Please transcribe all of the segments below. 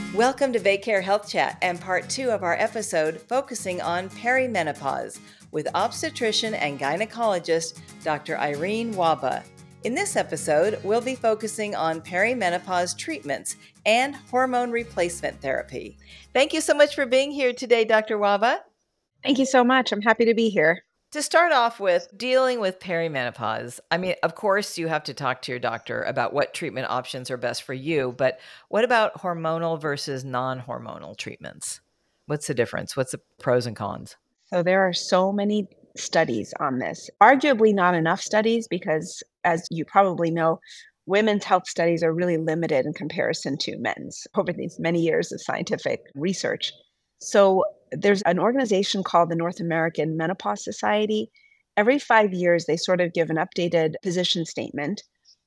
Welcome to Vacare Health Chat and part 2 of our episode focusing on perimenopause with obstetrician and gynecologist Dr. Irene Waba. In this episode, we'll be focusing on perimenopause treatments and hormone replacement therapy. Thank you so much for being here today, Dr. Waba. Thank you so much. I'm happy to be here. To start off with, dealing with perimenopause, of course, you have to talk to your doctor about what treatment options are best for you, but what about hormonal versus non-hormonal treatments? What's the difference? What's the pros and cons? So there are so many studies on this. Arguably not enough studies because, as you probably know, women's health studies are really limited in comparison to men's over these many years of scientific research. So there's an organization called the North American Menopause Society. Every 5 years, they sort of give an updated position statement.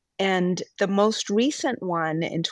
And the most recent one in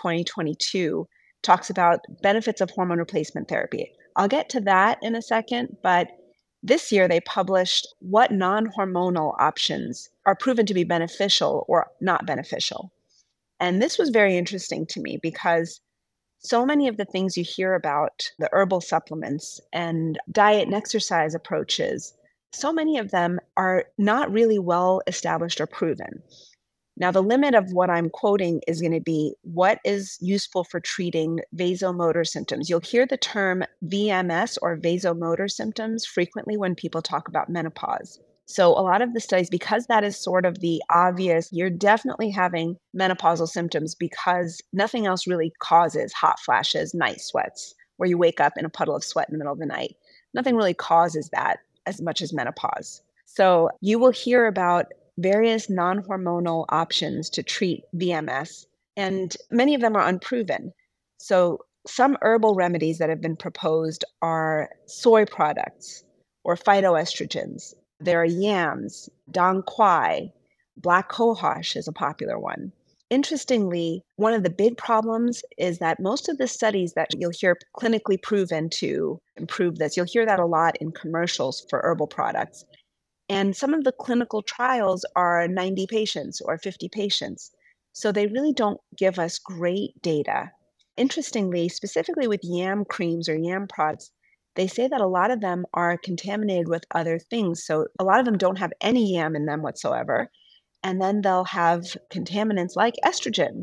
2022 talks about benefits of hormone replacement therapy. I'll get to that in a second, but this year they published what non-hormonal options are proven to be beneficial or not beneficial. And this was very interesting to me because so many of the things you hear about, the herbal supplements and diet and exercise approaches, so many of them are not really well established or proven. Now, the limit of what I'm quoting is going to be what is useful for treating vasomotor symptoms. You'll hear the term VMS or vasomotor symptoms frequently when people talk about menopause. So a lot of the studies, because that is sort of the obvious, you're definitely having menopausal symptoms because nothing else really causes hot flashes, night sweats, where you wake up in a puddle of sweat in the middle of the night. Nothing really causes that as much as menopause. So you will hear about various non-hormonal options to treat VMS, and many of them are unproven. So some herbal remedies that have been proposed are soy products or phytoestrogens. There are yams, dong quai, black cohosh is a popular one. Interestingly, one of the big problems is that most of the studies that you'll hear clinically proven to improve this, you'll hear that a lot in commercials for herbal products. And some of the clinical trials are 90 patients or 50 patients. So they really don't give us great data. Interestingly, specifically with yam creams or yam products, they say that a lot of them are contaminated with other things. So a lot of them don't have any yam in them whatsoever. And then they'll have contaminants like estrogen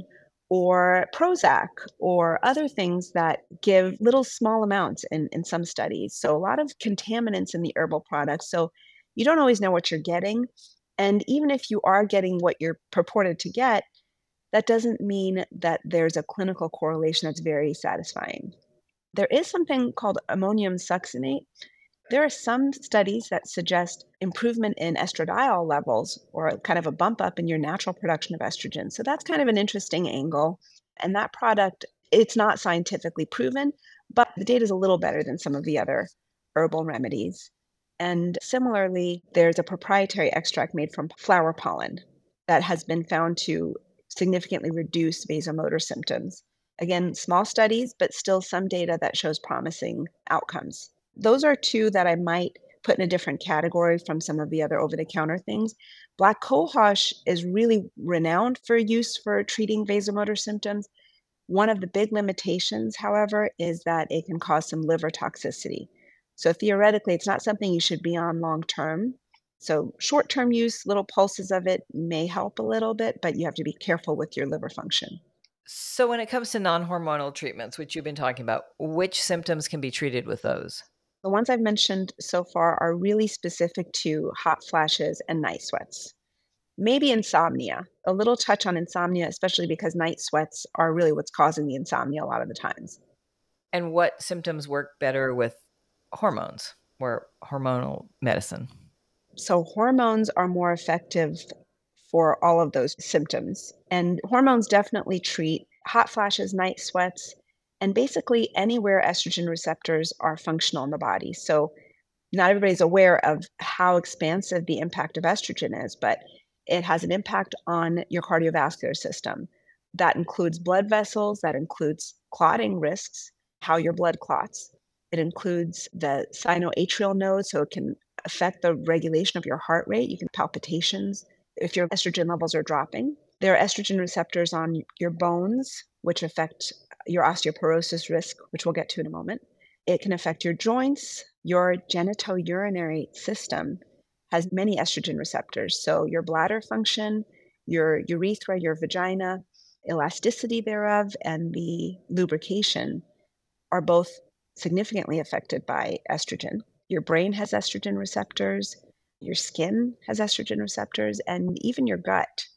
or Prozac or other things that give little small amounts in some studies. So a lot of contaminants in the herbal products. So you don't always know what you're getting. And even if you are getting what you're purported to get, that doesn't mean that there's a clinical correlation that's very satisfying. There is something called ammonium succinate. There are some studies that suggest improvement in estradiol levels or kind of a bump up in your natural production of estrogen. So that's kind of an interesting angle. And that product, it's not scientifically proven, but the data is a little better than some of the other herbal remedies. And similarly, there's a proprietary extract made from flower pollen that has been found to significantly reduce vasomotor symptoms. Again, small studies, but still some data that shows promising outcomes. Those are two that I might put in a different category from some of the other over-the-counter things. Black cohosh is really renowned for use for treating vasomotor symptoms. One of the big limitations, however, is that it can cause some liver toxicity. So theoretically, it's not something you should be on long term. So short-term use, little pulses of it may help a little bit, but you have to be careful with your liver function. So when it comes to non-hormonal treatments, which you've been talking about, which symptoms can be treated with those? The ones I've mentioned so far are really specific to hot flashes and night sweats. Maybe insomnia, a little touch on insomnia, especially because night sweats are really what's causing the insomnia a lot of the times. And what symptoms work better with hormones or hormonal medicine? So hormones are more effective for all of those symptoms. And hormones definitely treat hot flashes, night sweats, and basically anywhere estrogen receptors are functional in the body. So not everybody's aware of how expansive the impact of estrogen is, but it has an impact on your cardiovascular system. That includes blood vessels, that includes clotting risks, how your blood clots. It includes the sinoatrial node, so it can affect the regulation of your heart rate. You can palpitations if your estrogen levels are dropping. There are estrogen receptors on your bones, which affect your osteoporosis risk, which we'll get to in a moment. It can affect your joints. Your genitourinary system has many estrogen receptors. So your bladder function, your urethra, your vagina, elasticity thereof, and the lubrication are both significantly affected by estrogen. Your brain has estrogen receptors, your skin has estrogen receptors, and even your gut.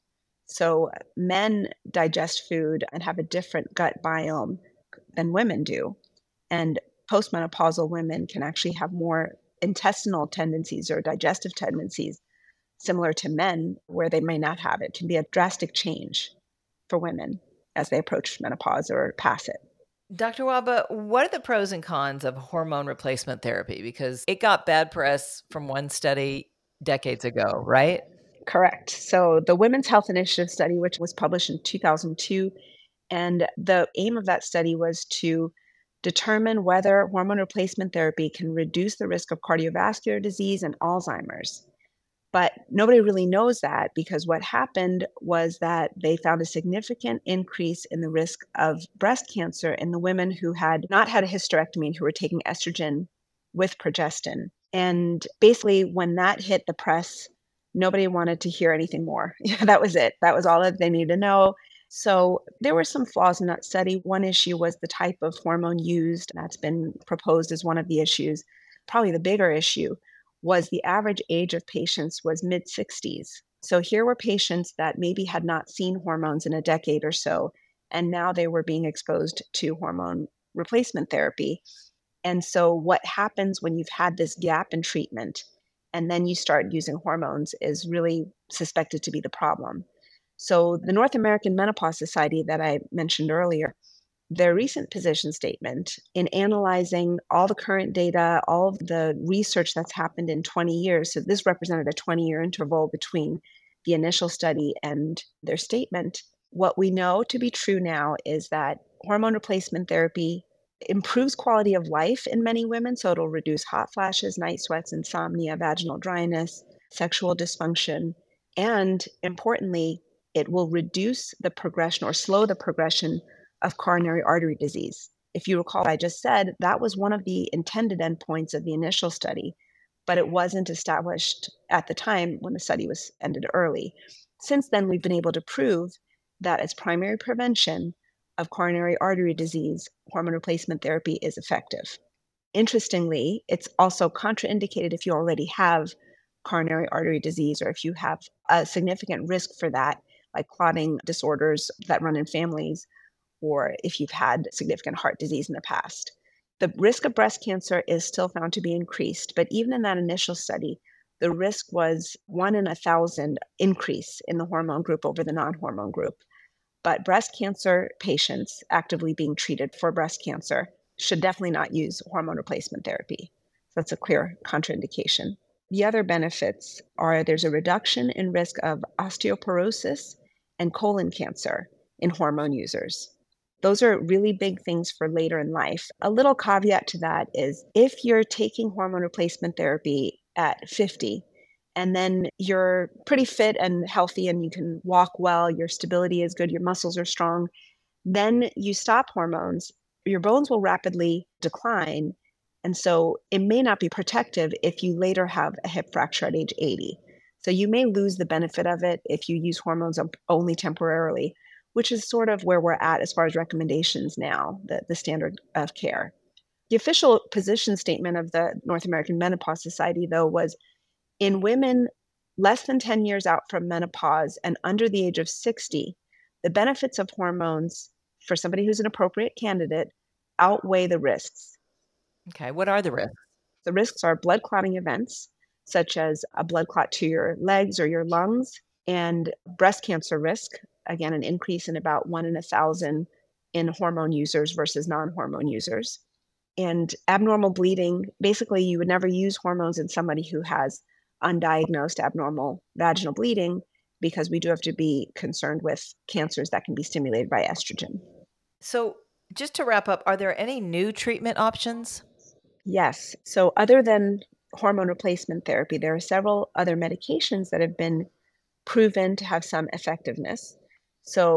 So men digest food and have a different gut biome than women do. And postmenopausal women can actually have more intestinal tendencies or digestive tendencies similar to men where they may not have it. It can be a drastic change for women as they approach menopause or pass it. Dr. Waba, what are the pros and cons of hormone replacement therapy? Because it got bad press from one study decades ago, right? Correct. So the Women's Health Initiative study, which was published in 2002, and the aim of that study was to determine whether hormone replacement therapy can reduce the risk of cardiovascular disease and Alzheimer's. But nobody really knows that because what happened was that they found a significant increase in the risk of breast cancer in the women who had not had a hysterectomy and who were taking estrogen with progestin. And basically, when that hit the press, nobody wanted to hear anything more. That was it. That was all that they needed to know. So there were some flaws in that study. One issue was the type of hormone used. That's been proposed as one of the issues. Probably the bigger issue was the average age of patients was mid 60s. So here were patients that maybe had not seen hormones in a decade or so, and now they were being exposed to hormone replacement therapy. And so what happens when you've had this gap in treatment and then you start using hormones is really suspected to be the problem. So the North American Menopause Society that I mentioned earlier, their recent position statement in analyzing all the current data, all of the research that's happened in 20 years. So this represented a 20-year interval between the initial study and their statement. What we know to be true now is that hormone replacement therapy improves quality of life in many women. So it'll reduce hot flashes, night sweats, insomnia, vaginal dryness, sexual dysfunction, and importantly, it will reduce the progression or slow the progression of coronary artery disease. If you recall, I just said that was one of the intended endpoints of the initial study, but it wasn't established at the time when the study was ended early. Since then, we've been able to prove that as primary prevention of coronary artery disease, hormone replacement therapy is effective. Interestingly, it's also contraindicated if you already have coronary artery disease or if you have a significant risk for that, like clotting disorders that run in families, or if you've had significant heart disease in the past. The risk of breast cancer is still found to be increased, but even in that initial study, the risk was 1 in 1,000 increase in the hormone group over the non-hormone group. But breast cancer patients actively being treated for breast cancer should definitely not use hormone replacement therapy. So that's a clear contraindication. The other benefits are there's a reduction in risk of osteoporosis and colon cancer in hormone users. Those are really big things for later in life. A little caveat to that is if you're taking hormone replacement therapy at 50 and then you're pretty fit and healthy and you can walk well, your stability is good, your muscles are strong, then you stop hormones, your bones will rapidly decline. And so it may not be protective if you later have a hip fracture at age 80. So you may lose the benefit of it if you use hormones only temporarily, which is sort of where we're at as far as recommendations now, the standard of care. The official position statement of the North American Menopause Society, though, was in women less than 10 years out from menopause and under the age of 60, the benefits of hormones for somebody who's an appropriate candidate outweigh the risks. Okay, what are the risks? The risks are blood clotting events, such as a blood clot to your legs or your lungs, and breast cancer risk, again, an increase in about 1 in 1,000 in hormone users versus non-hormone users. And abnormal bleeding, basically you would never use hormones in somebody who has undiagnosed abnormal vaginal bleeding because we do have to be concerned with cancers that can be stimulated by estrogen. So just to wrap up, are there any new treatment options? Yes. So other than hormone replacement therapy, there are several other medications that have been proven to have some effectiveness. So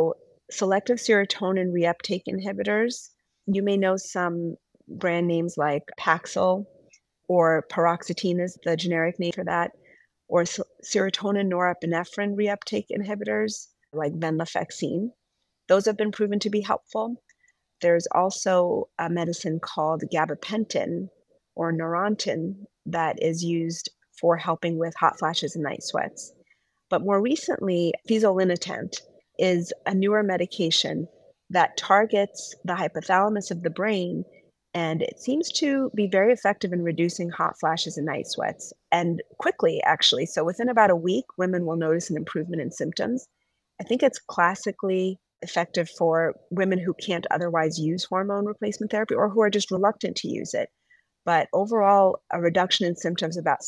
selective serotonin reuptake inhibitors. You may know some brand names like Paxil, or paroxetine is the generic name for that, or serotonin norepinephrine reuptake inhibitors like venlafaxine. Those have been proven to be helpful. There's also a medicine called gabapentin or Neurontin that is used for helping with hot flashes and night sweats. But more recently, fezolinetant is a newer medication that targets the hypothalamus of the brain, and it seems to be very effective in reducing hot flashes and night sweats, and quickly, actually. So within about a week, women will notice an improvement in symptoms. I think it's classically effective for women who can't otherwise use hormone replacement therapy or who are just reluctant to use it. But overall, a reduction in symptoms about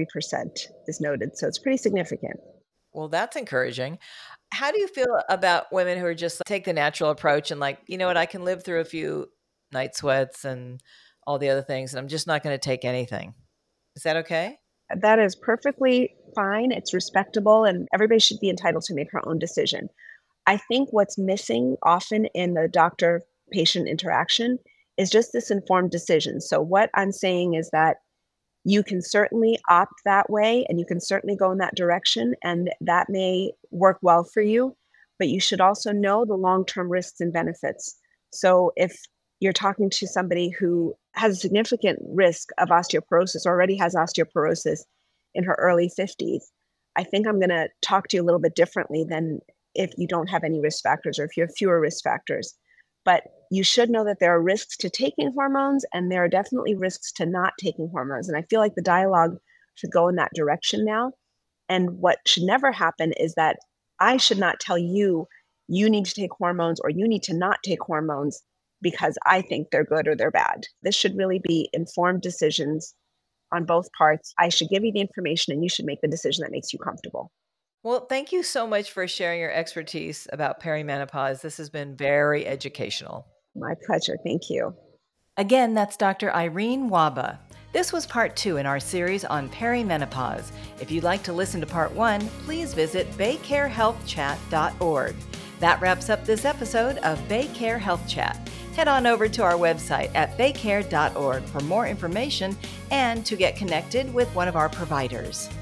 63% is noted. So it's pretty significant. Well, that's encouraging. How do you feel about women who are just take the natural approach and like, you know what, I can live through a few night sweats and all the other things, and I'm just not going to take anything? Is that okay? That is perfectly fine. It's respectable, and everybody should be entitled to make her own decision. I think what's missing often in the doctor patient interaction is just this informed decision. So, what I'm saying is that you can certainly opt that way and you can certainly go in that direction, and that may work well for you, but you should also know the long term risks and benefits. So, if you're talking to somebody who has a significant risk of osteoporosis, already has osteoporosis in her early 50s, I think I'm going to talk to you a little bit differently than if you don't have any risk factors or if you have fewer risk factors. But you should know that there are risks to taking hormones and there are definitely risks to not taking hormones. And I feel like the dialogue should go in that direction now. And what should never happen is that I should not tell you, you need to take hormones or you need to not take hormones because I think they're good or they're bad. This should really be informed decisions on both parts. I should give you the information and you should make the decision that makes you comfortable. Well, thank you so much for sharing your expertise about perimenopause. This has been very educational. My pleasure. Thank you. Again, that's Dr. Irene Waba. This was part 2 in our series on perimenopause. If you'd like to listen to part 1, please visit baycarehealthchat.org. That wraps up this episode of Baycare Health Chat. Head on over to our website at baycare.org for more information and to get connected with one of our providers.